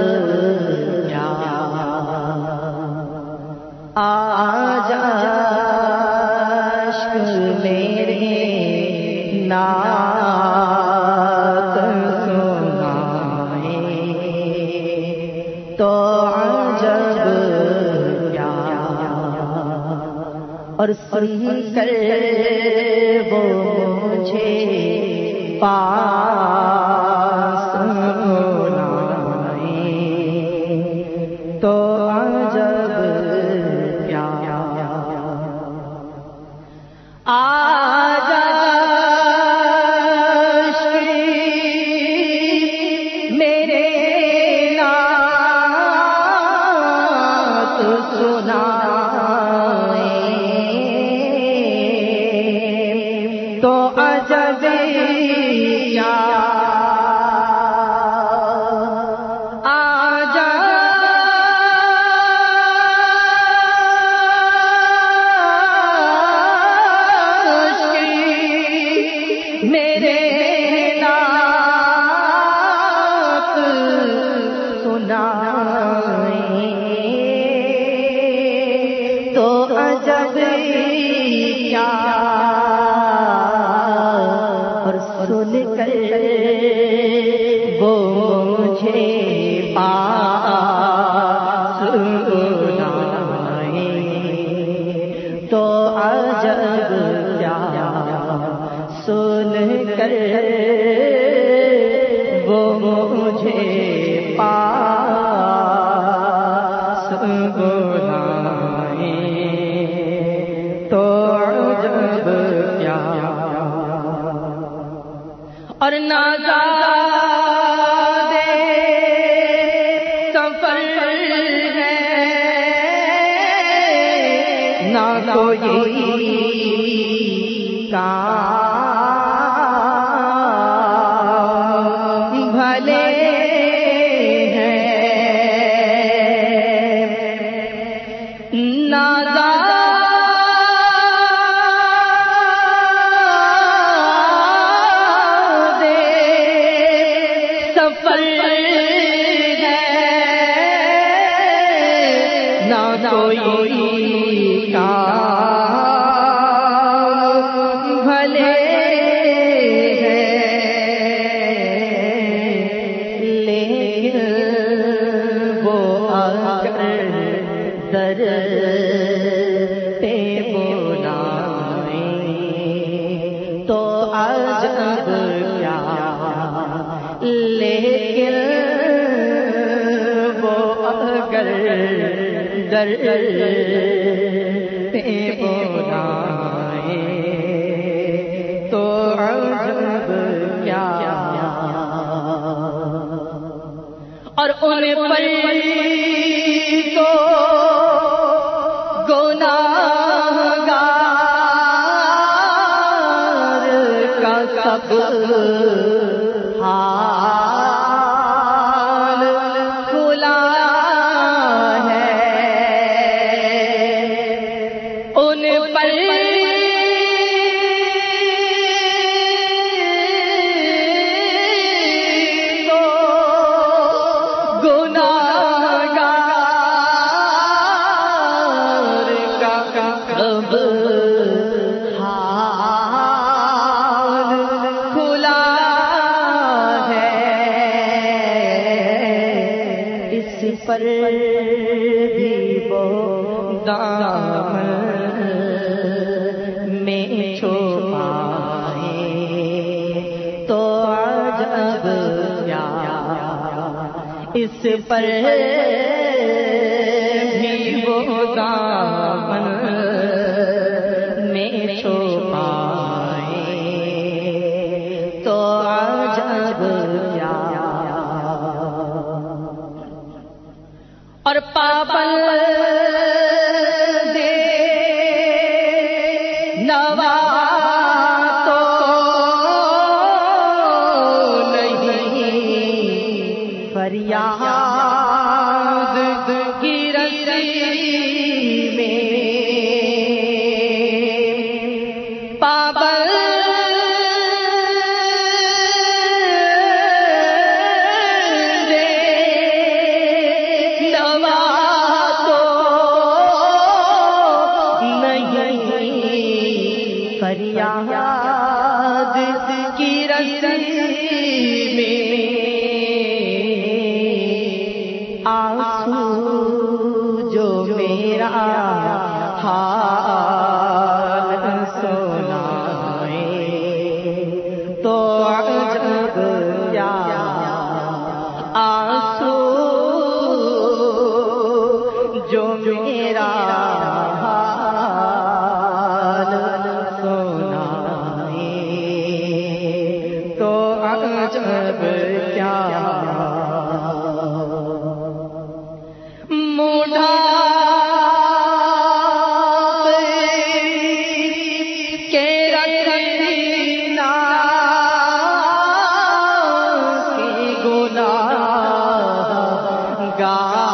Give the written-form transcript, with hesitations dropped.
کیا آج عشق میرے نعت سنائے تو عجب کیا اور سن کر وہ مجھے پاس لائے تو عجب کیا آج میرے نعت سنائے تو عجب کیا میرے نعت سنائے تو عجب کیا اور سن کر وہ مجھے پاس لائے تو عجب کیا سن کر وہ مجھے پاس لائے تو عجب کیا اور نازادے سفر ہے نہ کوئی کام بھلے ہیں نازادے سفر ہے نہ کوئی کام بھلے در پہ بلائیں تو عجب کیا لیکن وہ اگر در پہ بلائیں تو عجب کیا اور ان پر تو گناہگار کا سب حال کھلا ہے ان پر تو گناہگار کا سب حال کھلا ہے اس پر بھی وہ دامن میں چھپائے تو عجب کیا اس پر بھی وہ دامن میں چھپائے تو عجب کیا اور پابند نوا تو نہیں فریاد کی رسی میں پابند گا